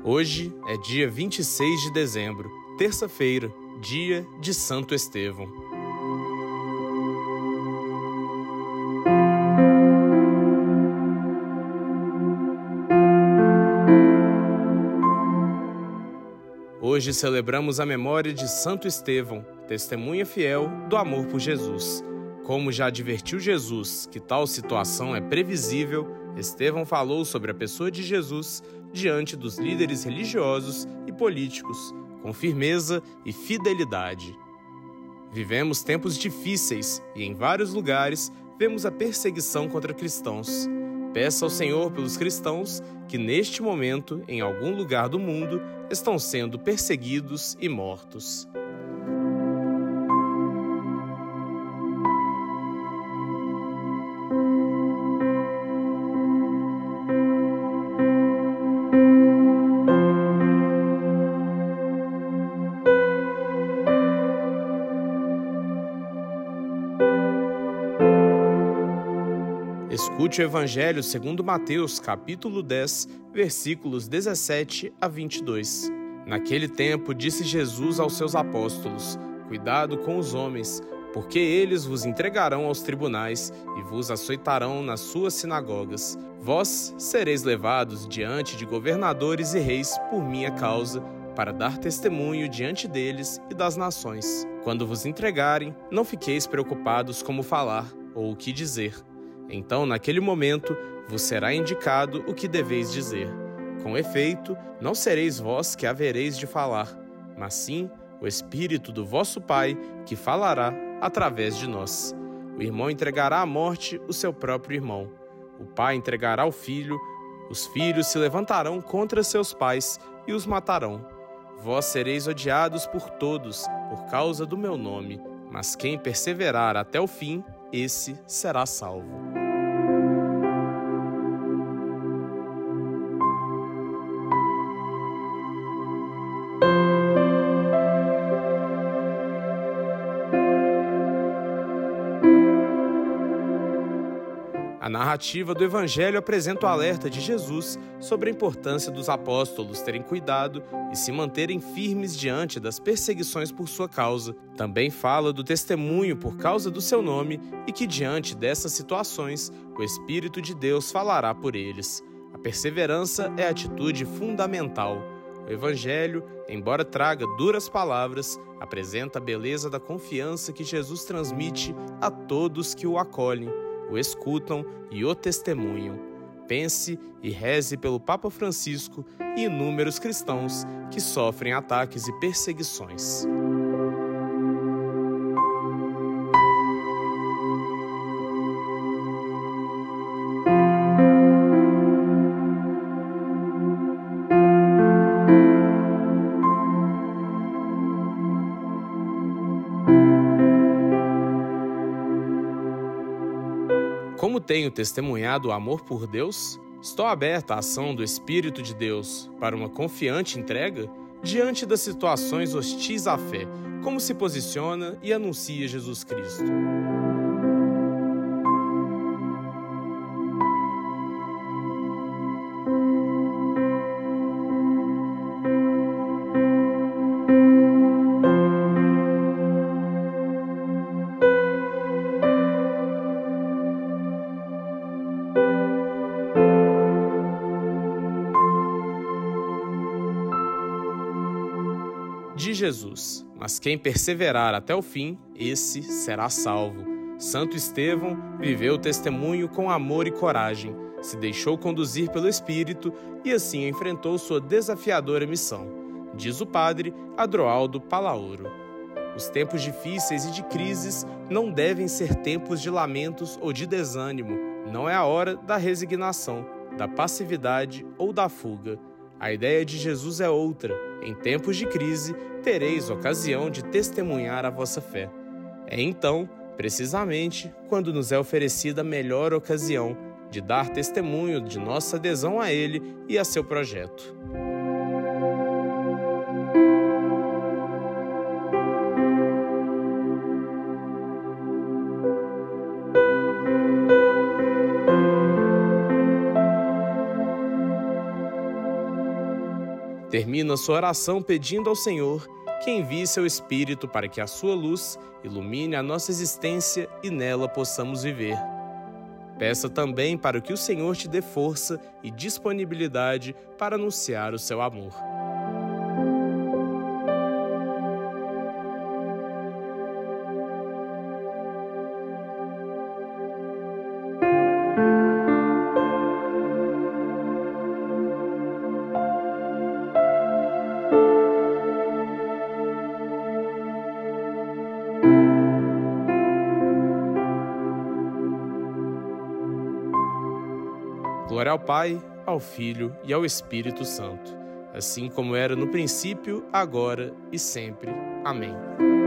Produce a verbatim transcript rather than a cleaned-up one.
Hoje é dia vinte e seis de dezembro, terça-feira, dia de Santo Estevão. Hoje celebramos a memória de Santo Estevão, testemunha fiel do amor por Jesus. Como já advertiu Jesus que tal situação é previsível, Estevão falou sobre a pessoa de Jesus diante dos líderes religiosos e políticos, com firmeza e fidelidade. Vivemos tempos difíceis e em vários lugares vemos a perseguição contra cristãos. Peça ao Senhor pelos cristãos que neste momento, em algum lugar do mundo, estão sendo perseguidos e mortos. Escute o Evangelho segundo Mateus, capítulo dez, versículos dezessete a vinte e dois. Naquele tempo disse Jesus aos seus apóstolos: Cuidado com os homens, porque eles vos entregarão aos tribunais e vos açoitarão nas suas sinagogas. Vós sereis levados diante de governadores e reis por minha causa, para dar testemunho diante deles e das nações. Quando vos entregarem, não fiqueis preocupados como falar ou o que dizer. Então, naquele momento, vos será indicado o que deveis dizer. Com efeito, não sereis vós que havereis de falar, mas sim o Espírito do vosso Pai, que falará através de nós. O irmão entregará à morte o seu próprio irmão. O pai entregará o filho. Os filhos se levantarão contra seus pais e os matarão. Vós sereis odiados por todos, por causa do meu nome, mas quem perseverar até o fim, esse será salvo. A narrativa do Evangelho apresenta o alerta de Jesus sobre a importância dos apóstolos terem cuidado e se manterem firmes diante das perseguições por sua causa. Também fala do testemunho por causa do seu nome e que, diante dessas situações, o Espírito de Deus falará por eles. A perseverança é a atitude fundamental. O Evangelho, embora traga duras palavras, apresenta a beleza da confiança que Jesus transmite a todos que o acolhem, o escutam e o testemunham. Pense e reze pelo Papa Francisco e inúmeros cristãos que sofrem ataques e perseguições. Como tenho testemunhado o amor por Deus? Estou aberta à ação do Espírito de Deus para uma confiante entrega diante das situações hostis à fé. Como se posiciona e anuncia Jesus Cristo? De Jesus, mas quem perseverar até o fim, esse será salvo. Santo Estevão viveu o testemunho com amor e coragem, se deixou conduzir pelo Espírito e assim enfrentou sua desafiadora missão, diz o padre Adroaldo Palaoro. Os tempos difíceis e de crises não devem ser tempos de lamentos ou de desânimo, não é a hora da resignação, da passividade ou da fuga. A ideia de Jesus é outra. Em tempos de crise, tereis ocasião de testemunhar a vossa fé. É então, precisamente, quando nos é oferecida a melhor ocasião de dar testemunho de nossa adesão a Ele e a seu projeto. Termina sua oração pedindo ao Senhor que envie seu Espírito para que a sua luz ilumine a nossa existência e nela possamos viver. Peça também para que o Senhor te dê força e disponibilidade para anunciar o seu amor. Glória ao Pai, ao Filho e ao Espírito Santo, assim como era no princípio, agora e sempre. Amém.